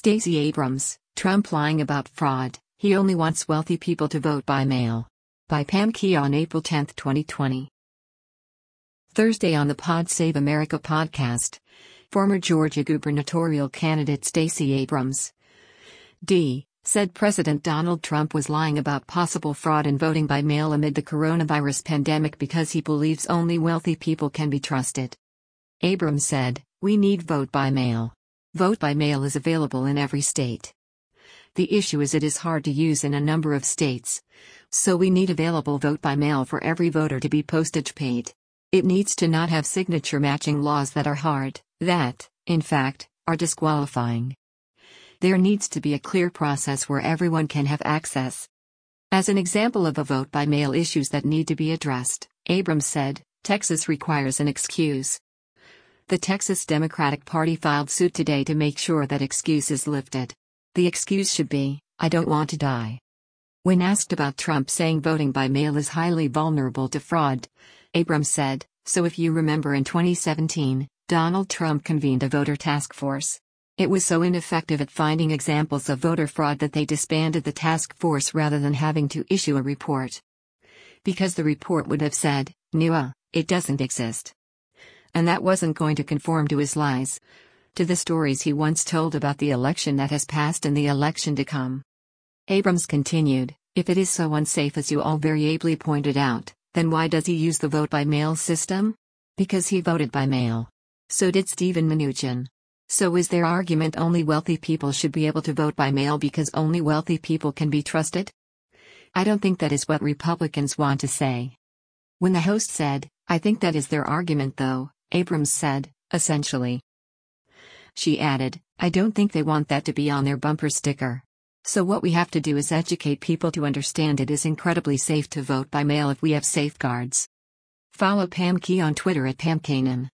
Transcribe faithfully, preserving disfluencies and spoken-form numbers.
Stacey Abrams, Trump lying about fraud, he only wants wealthy people to vote by mail. By Pam Key on April tenth, twenty twenty. Thursday on the Pod Save America podcast, former Georgia gubernatorial candidate Stacey Abrams, D, said President Donald Trump was lying about possible fraud in voting by mail amid the coronavirus pandemic because he believes only wealthy people can be trusted. Abrams said, "We need vote by mail. Vote by mail is available in every state. The issue is it is hard to use in a number of states, so we need available vote by mail for every voter to be postage paid. It needs to not have signature matching laws that are hard, that, in fact, are disqualifying. There needs to be a clear process where everyone can have access." As an example of a vote by mail issues that need to be addressed, Abrams said, Texas requires an excuse. The Texas Democratic Party filed suit today to make sure that excuse is lifted. The excuse should be, "I don't want to die." When asked about Trump saying voting by mail is highly vulnerable to fraud, Abrams said, "So if you remember in twenty seventeen, Donald Trump convened a voter task force. It was so ineffective at finding examples of voter fraud that they disbanded the task force rather than having to issue a report. Because the report would have said, Nuh-uh, it doesn't exist." And that wasn't going to conform to his lies, to the stories he once told about the election that has passed and the election to come. Abrams continued, "If it is so unsafe as you all very ably pointed out, then why does he use the vote by mail system? Because he voted by mail. So did Steven Mnuchin. So is their argument only wealthy people should be able to vote by mail because only wealthy people can be trusted? I don't think that is what Republicans want to say." When the host said, "I think that is their argument though," Abrams said, "Essentially." She added, "I don't think they want that to be on their bumper sticker. So what we have to do is educate people to understand it is incredibly safe to vote by mail if we have safeguards." Follow Pam Key on Twitter at Pam Kanan.